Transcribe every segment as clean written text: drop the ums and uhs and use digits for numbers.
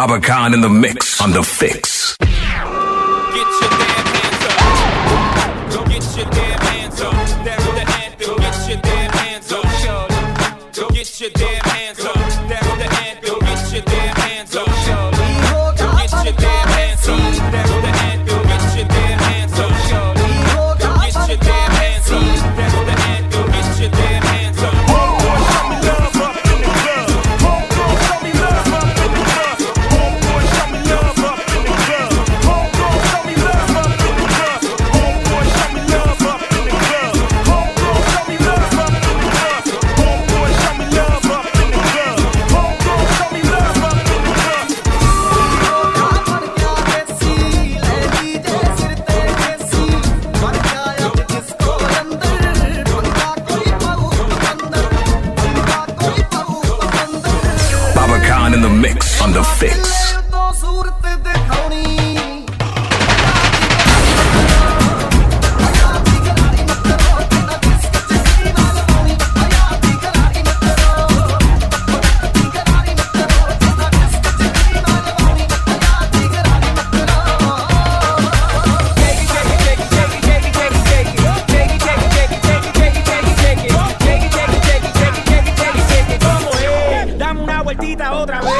Baba Khan in the mix on the fix. Get your damn hands up. Go get your damn hands up. That's the anthem. Get your damn hands up. Go get your damn hands up. That's the anthem. Get your damn hands up. Go get your damn hands up. That's the anthem. Get your damn hands up. Go get your damn hands up. That's the anthem. Get your damn hands up. In the mix on the fix. Otra vez.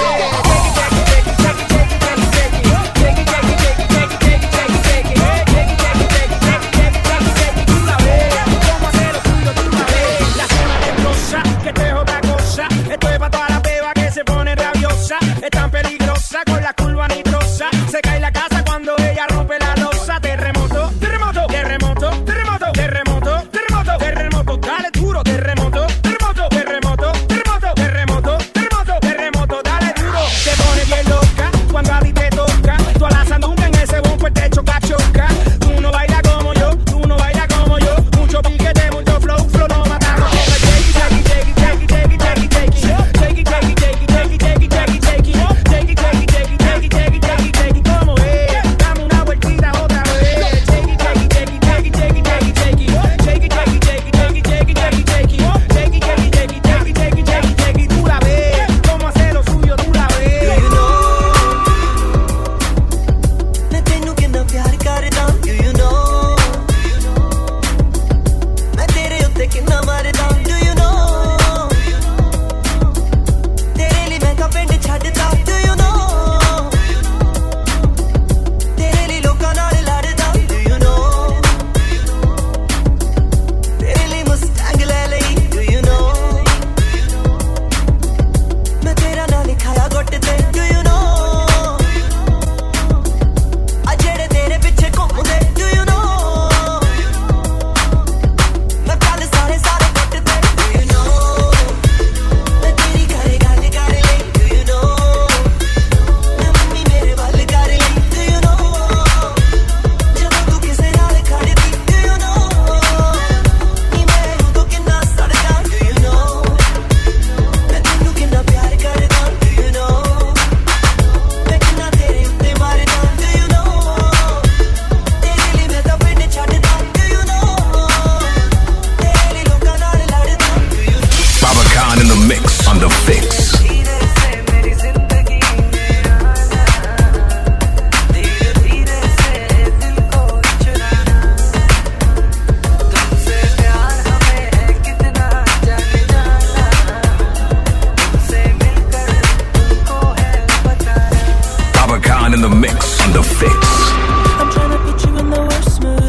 In the mix on the fix. I'm trying to put you in the worst mood.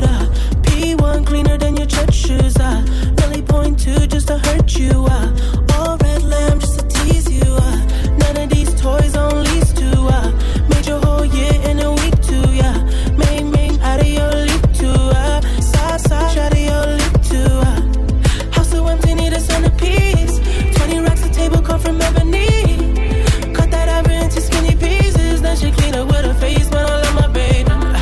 P1 cleaner than your church shoes. Really point to just to hurt you. All red lamb just to tease you. None of these toys on lease too. Made your whole year in a week too. Yeah, make out of your league too. Side out of your league too. House so empty, need a centerpiece. 20 racks a table come from ebony. Cut that ever into skinny pieces. Then she clean up with her face, but I love my baby.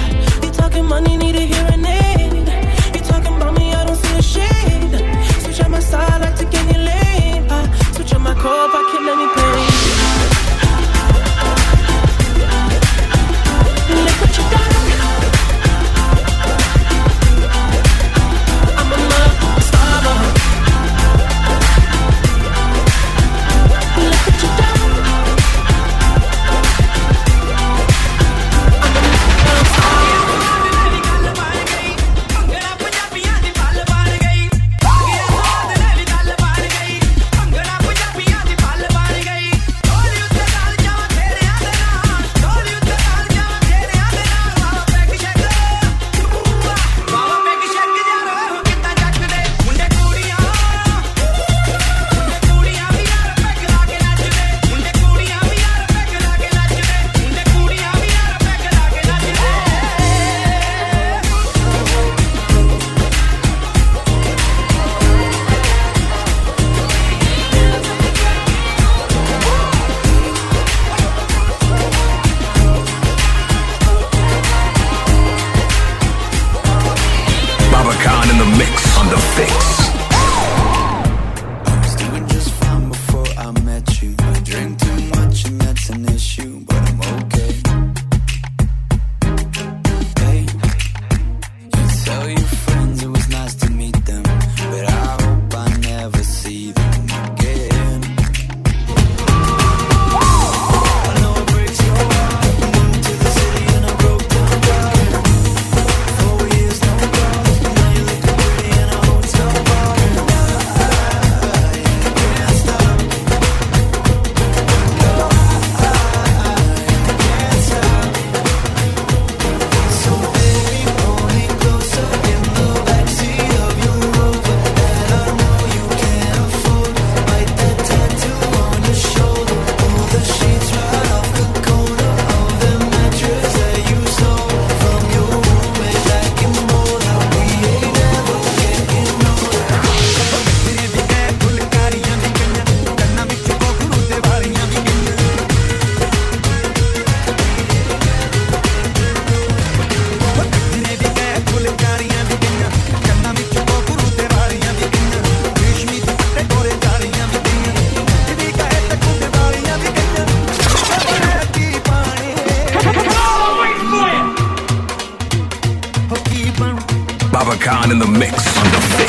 Khan in the mix on the fix.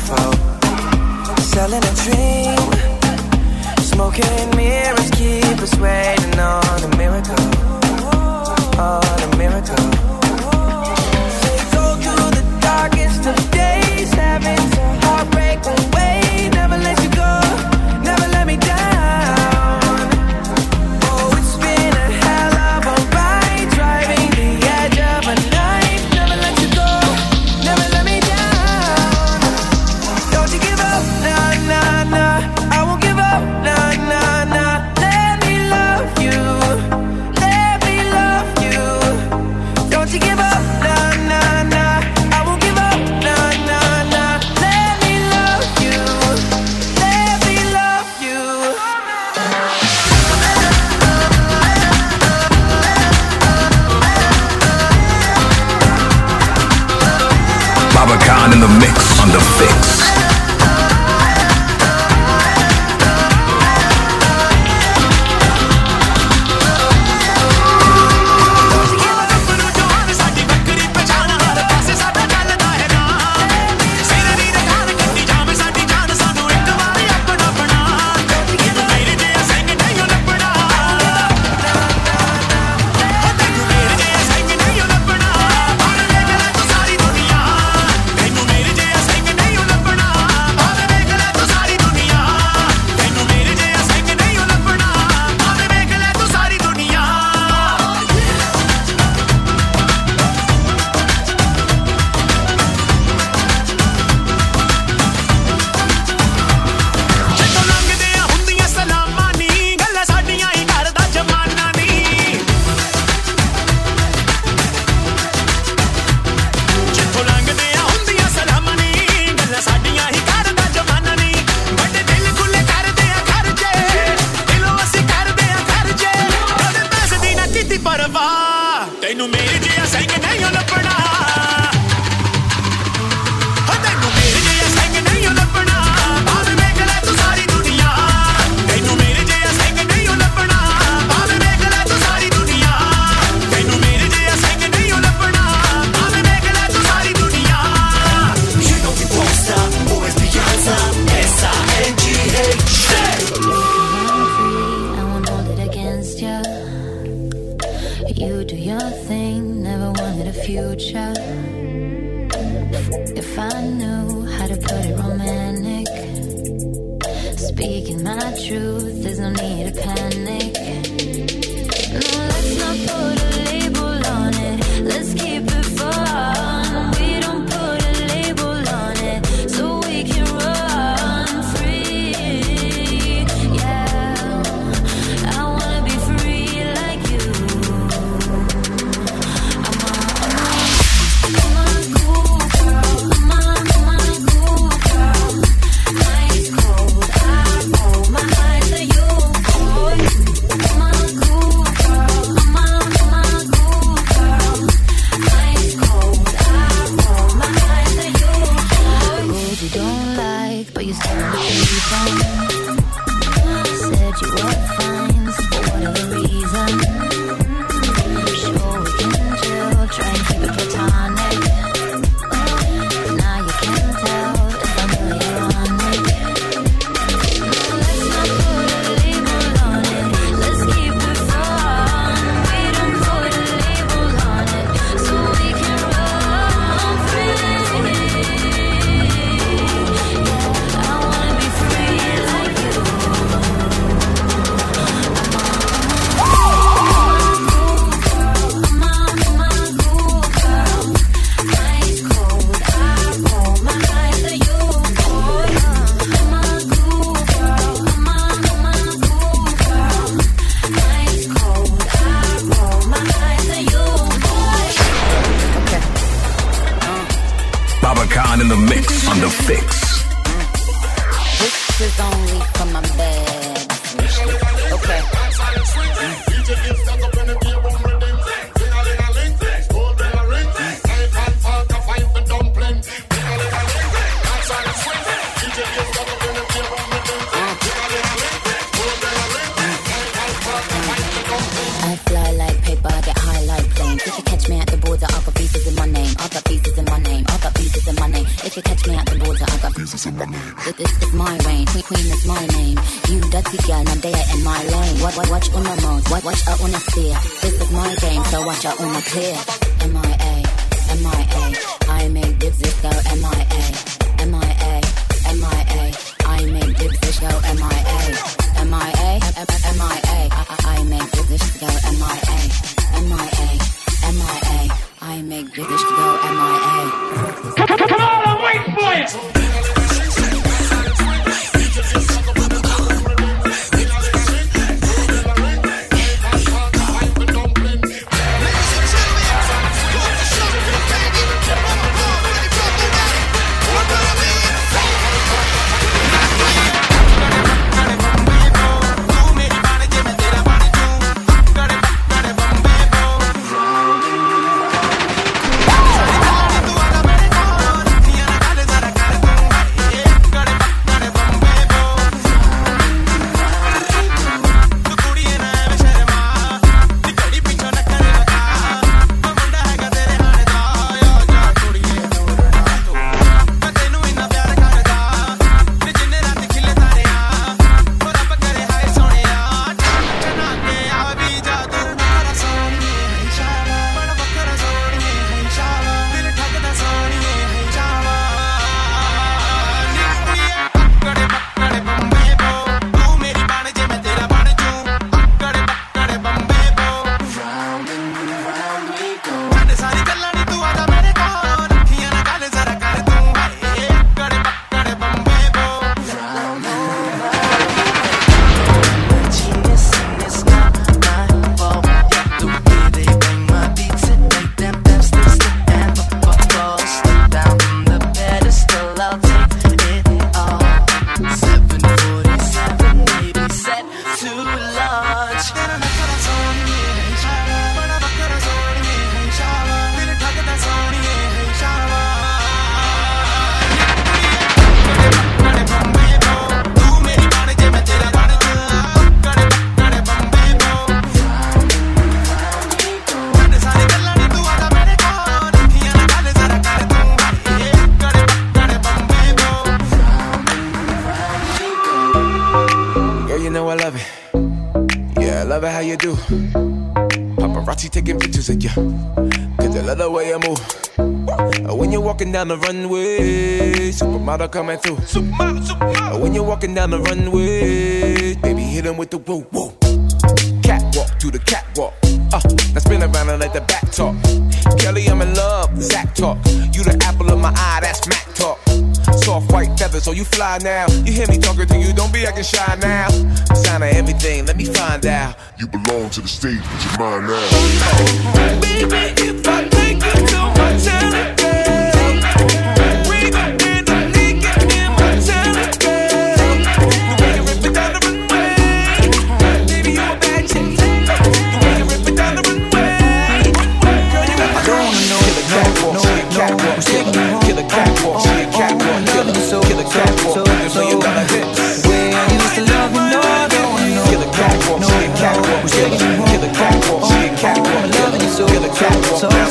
beautiful. Selling a dream. Smoking mirrors keep us waiting on a miracle. On a miracle. They go through the darkest of days, having to heartbreak away. Never let you go, never let me down. Oh, it's been a hell of a ride, driving the edge of a knife. Never let you go, never let me down. Don't you give up, nah, nah, nah. I won't give up, nah, nah, nah. Let me love you, let me love you. Don't you give up, nah, nah, nah. I won't give up, nah, nah, nah. Let me love you, let me love you. Baba Khan in the mix on the fix. I fly like paper, I get high like planes. If you catch me at the border, I'll got visas in my name. I'll got visas in my name. got visas and money. If you catch me at the border, I got visas and money. This is my reign, queen is my name. You dirty girl, now they are in my lane. Watch on the mode, watch out on the steer. This is my game, so watch out on the clear. MIA, MIA, I make this go MIA, MIA, MIA, I make this go MIA, MIA, MIA, I make this go MIA, MIA, MIA, I make this go MIA. Come on, I'm waiting for you. Taking pictures of you, cause I love the way you move. When you're walking down the runway, supermodel coming through. When you're walking down the runway, baby, hit him with the woo woo. Catwalk to the catwalk. Now spin around and let the back talk. Kelly, I'm in love, Zach talk. You the apple of my eye, that's Mac talk. Soft white feathers, so you fly now. You hear me talking to you, don't be acting shy now. Sign of everything, let me find out. You belong to the stage, but you're mine now. Baby, if I take you to my town, girl, we gon' end up naked in my town, girl. The way you rip it down the runway, baby, you a bad chick. The way you rip it down the runway, girl, you got my girl. Kill a catwalk, she a catwalk, kill a catwalk, she a catwalk, kill a catwalk, $1 million hits. Way I used to love you, no, I don't know. Kill a catwalk, she a catwalk, kill a catwalk, she a catwalk, kill a catwalk.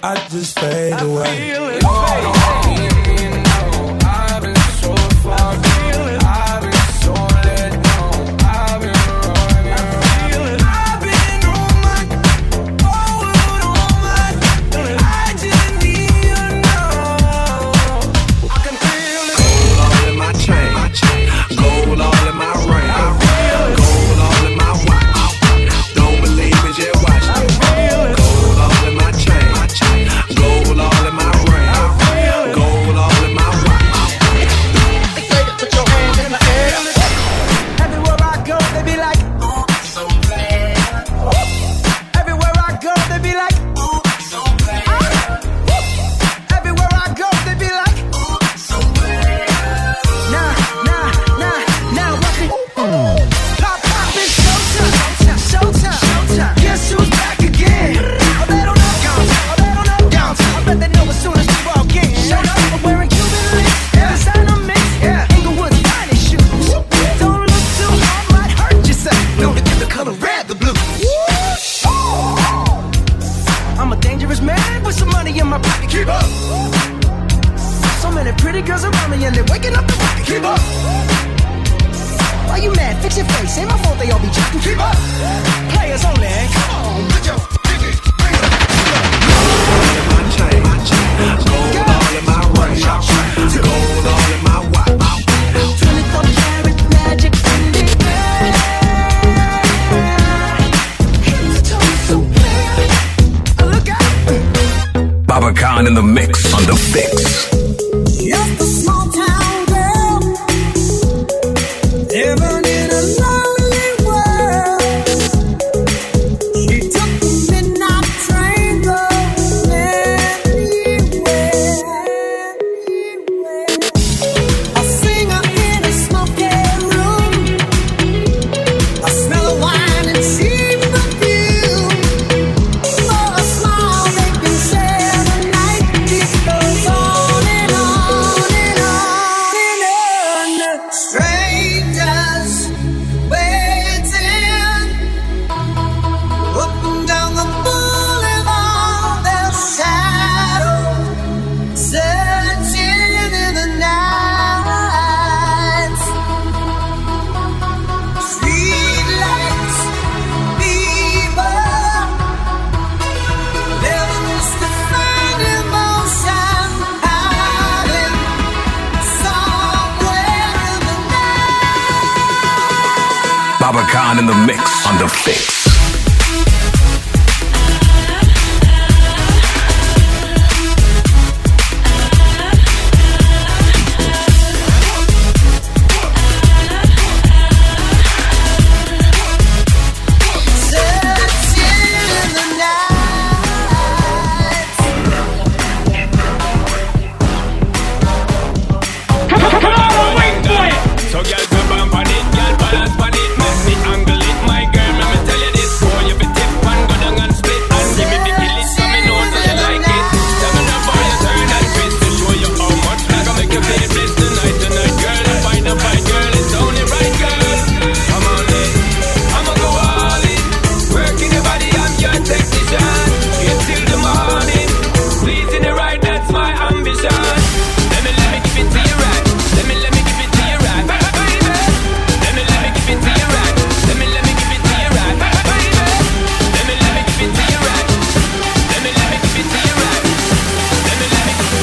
I just fade away. I've been so far, I've been so let down, I've been running, I've been on my, I just need you now. I can feel it. Gold all in my chain, gold all in my ring, gold all in my watch. Don't believe it, just watch me. Gold all in my chain, gold all in my ring, gold all in my watch. Put your hands in the air. Everywhere I go, they be like, oh, so bad. Everywhere I go, they be like, oh, so bad. Everywhere I go, they be like, oh, so bad. Now, watch me. Pop, it's showtime. Guess who's back again? Oh, they don't know. I bet they know as soon as we walk in. I'm wearing Cuban links, designer mix, Inglewood's finest shoes. Don't look too hard, might hurt yourself. Know to get the color red, the blue. I'm a dangerous man with some money in my pocket. Keep up. So many pretty girls around me and they're waking up the rocket. Keep up. Why you mad? Fix your face. Ain't my fault they all be jacking. Keep up. Players only. Come on, put your pinky ring up. Gold in my chain, gold all in my ring, gold all in my watch. 24 karat magic in the air. Head to toe so clear. Look out. Baba Khan in the mix on the fix. Just a small town girl, living in a lonely world. She took the midnight train going anywhere. A singer in a smoky room, a smell of wine and cheap perfume. For a smile they can share the night. It goes on and on and on and on. Strangers waiting up and down the boulevard, their shadows searching in the night. Streetlights, people, living to find emotion, hiding somewhere in the night. Baba Khan in the mix on the fix. So girl, come on, pan it, girl, balance pan it, make me angle it, my girl. Let me tell you this, boy, you be tip one, go down and split, and give me the kill it, so me know that you like it. Tell me now, boy, you turn and twist to show you how much I can make you feel bliss tonight, girl. You find a fine girl, it's only right, girl. Come on, then, I'ma go all in, working your body, I'm your technician. Get till the morning, pleasing the right, that's my ambition. Let me give it to you right. Let me give it to you right, baby. Let me give it to you right. Let me give it to you right, baby. Let me give it to you right. Let me give it to you right. Let me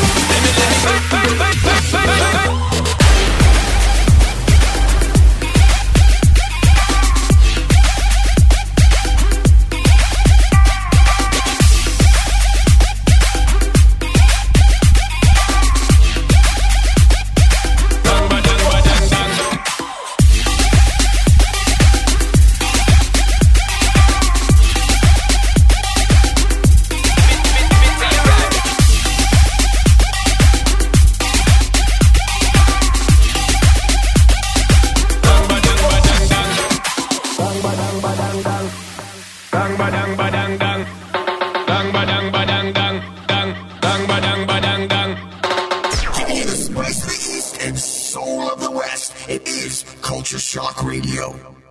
Dang badang badang dang, dang badang badang dang, dang badang badang dang. Giving you the spice of the East and soul of the West. It is Culture Shock Radio.